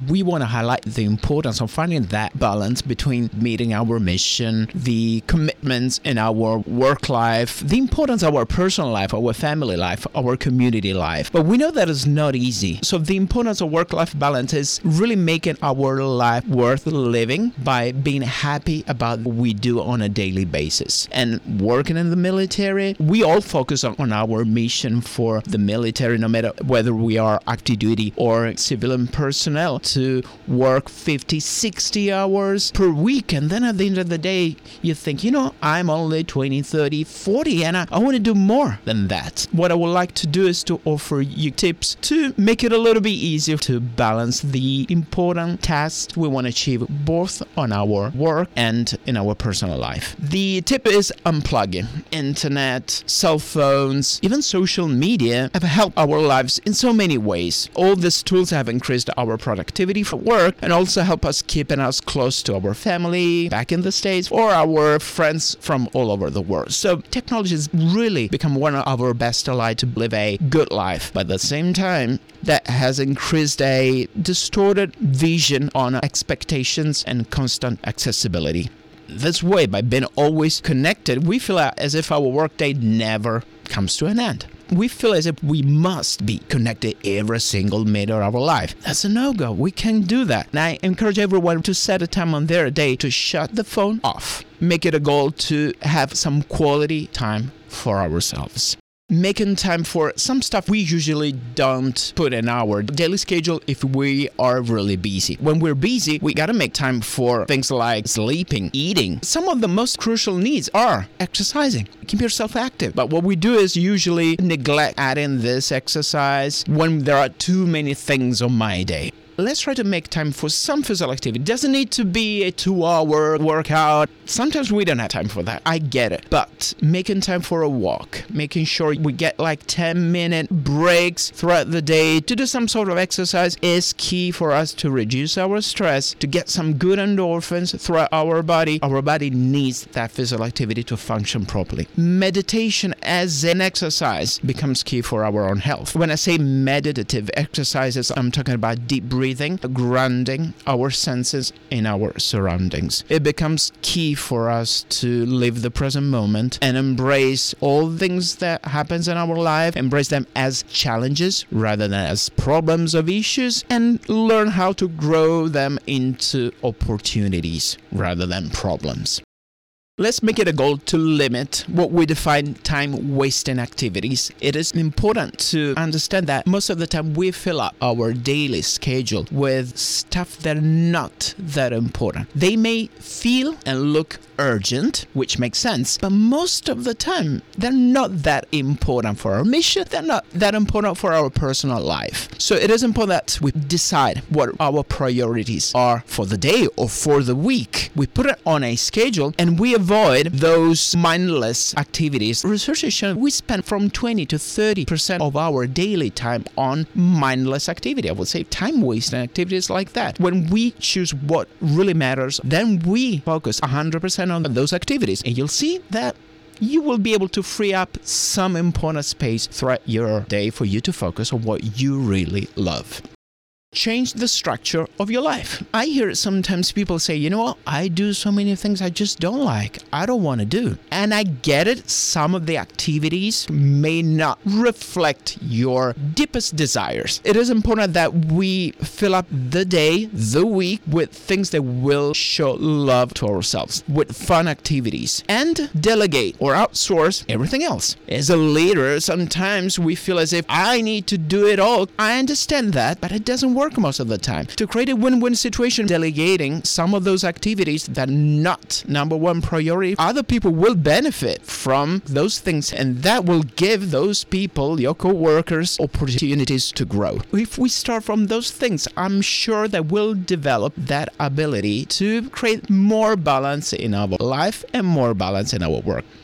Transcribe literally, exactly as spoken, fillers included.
we want to highlight the importance of finding that balance between meeting our mission, the commitments in our work life, the importance of our personal life, our family life, our community life. But we know that is not easy. So the importance of work-life balance is really making our life worth living by being happy about what we do on a daily basis. And working in the military, we all focus on, on our mission for the military, no matter whether we are active duty or civilian personnel, to work fifty, sixty hours per week. And then at the end of the day, you think, you know, I'm only twenty, thirty, forty, and I, I want to do more than that. What I would like to do is to offer you tips to make it a little bit easier to balance the important tasks we want to achieve both on our work and in our personal life. The tip is unplugging. Internet, cell phones, even social media have helped our lives in so many ways. All these tools have increased our productivity for work and also help us keeping us close to our family back in the States or our friends from all over the world. So technology has really become one of our best allies to live a good life. But at the same time, that has increased a distorted vision on expectations and constant accessibility. This way, by being always connected, we feel as if our workday never comes to an end. We feel as if we must be connected every single minute of our life. That's a no-go. We can't do that. And I encourage everyone to set a time on their day to shut the phone off. Make it a goal to have some quality time for ourselves. Making time for some stuff we usually don't put in our daily schedule if we are really busy. When we're busy, we gotta make time for things like sleeping, eating. Some of the most crucial needs are exercising. Keep yourself active. But what we do is usually neglect adding this exercise when there are too many things on my day. Let's try to make time for some physical activity. It doesn't need to be a two-hour workout. Sometimes we don't have time for that. I get it. But making time for a walk, making sure we get like ten-minute breaks throughout the day to do some sort of exercise is key for us to reduce our stress, to get some good endorphins throughout our body. Our body needs that physical activity to function properly. Meditation as an exercise becomes key for our own health. When I say meditative exercises, I'm talking about deep breathing, grounding our senses in our surroundings. It becomes key for us to live the present moment and embrace all things that happens in our life, embrace them as challenges rather than as problems of issues, and learn how to grow them into opportunities rather than problems. Let's make it a goal to limit what we define time-wasting activities. It is important to understand that most of the time we fill up our daily schedule with stuff that are not that important. They may feel and look urgent, which makes sense, but most of the time they're not that important for our mission. They're not that important for our personal life. So it is important that we decide what our priorities are for the day or for the week. We put it on a schedule and we avoid those mindless activities. Research has shown we spend from twenty to thirty percent of our daily time on mindless activity. I would say time-wasting activities like that. When we choose what really matters, then we focus one hundred percent on those activities, and you'll see that you will be able to free up some important space throughout your day for you to focus on what you really love. Change the structure of your life. I hear sometimes people say, you know what, I do so many things I just don't like. I don't want to do. And I get it. Some of the activities may not reflect your deepest desires. It is important that we fill up the day, the week with things that will show love to ourselves, with fun activities, and delegate or outsource everything else. As a leader, sometimes we feel as if I need to do it all. I understand that, but it doesn't work. work most of the time. To create a win-win situation, delegating some of those activities that are not number one priority, other people will benefit from those things, and that will give those people, your co-workers, opportunities to grow. If we start from those things, I'm sure that we'll develop that ability to create more balance in our life and more balance in our work.